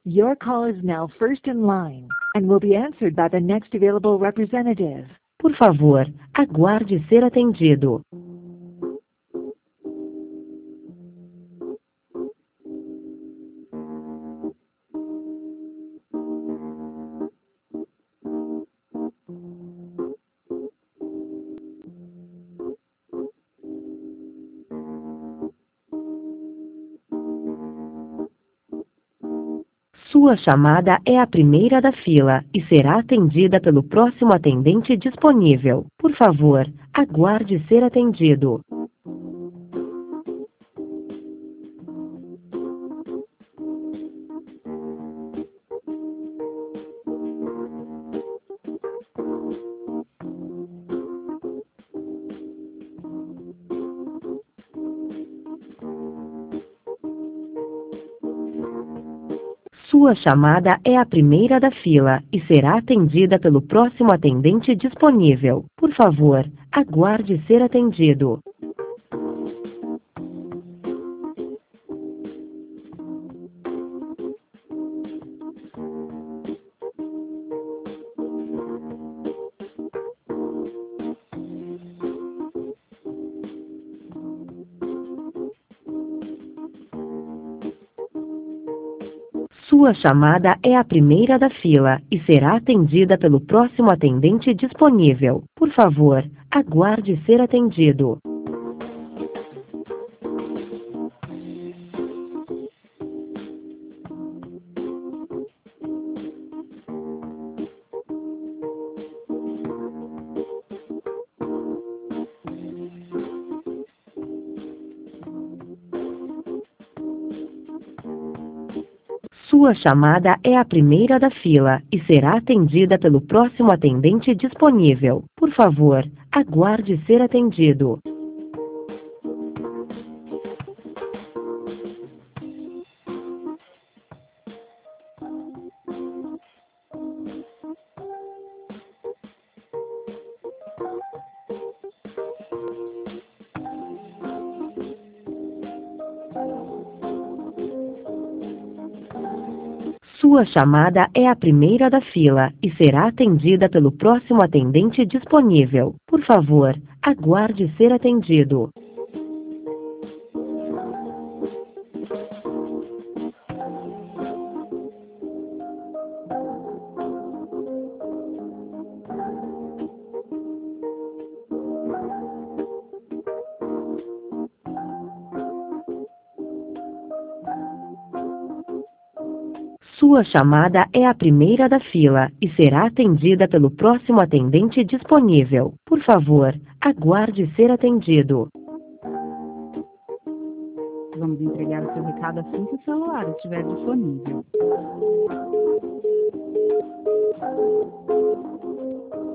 Your call is now first in line and will be answered by the next available representative. Por favor, aguarde ser atendido. Sua chamada é a primeira da fila e será atendida pelo próximo atendente disponível. Por favor, aguarde ser atendido. Sua chamada é a primeira da fila e será atendida pelo próximo atendente disponível. Por favor, aguarde ser atendido. Sua chamada é a primeira da fila e será atendida pelo próximo atendente disponível. Por favor, aguarde ser atendido. Sua chamada é a primeira da fila e será atendida pelo próximo atendente disponível. Por favor, aguarde ser atendido. Sua chamada é a primeira da fila e será atendida pelo próximo atendente disponível. Por favor, aguarde ser atendido. Sua chamada é a primeira da fila e será atendida pelo próximo atendente disponível. Por favor, aguarde ser atendido. Vamos entregar o seu recado assim que o celular estiver disponível.